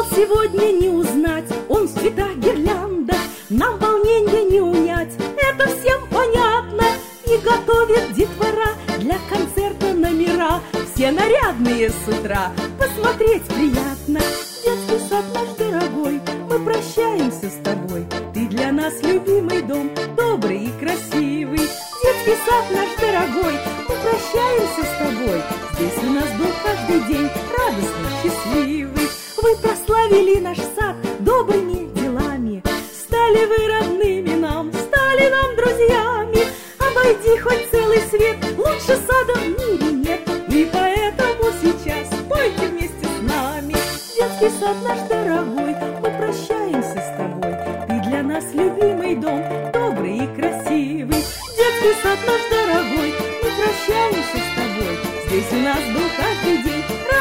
сегодня не узнать, он в цветах гирляндах, нам волненье не унять, это всем понятно. И готовит детвора для концерта номера, все нарядные с утра, посмотреть приятно. Детский сад наш дорогой, мы прощаемся с тобой, ты для нас любимый дом, добрый и красивый. Детский сад наш дорогой, мы прощаемся с тобой, здесь у нас был каждый день радостный, счастливый. Вы прославили наш сад добрыми делами, стали вы родными нам, стали нам друзьями. Обойди хоть целый свет, лучше сада в мире нет, и поэтому сейчас пойте вместе с нами. Детский сад наш дорогой, мы прощаемся с тобой, ты для нас любимый дом, добрый и красивый. Детский сад наш дорогой, мы прощаемся с тобой, здесь у нас был каждый день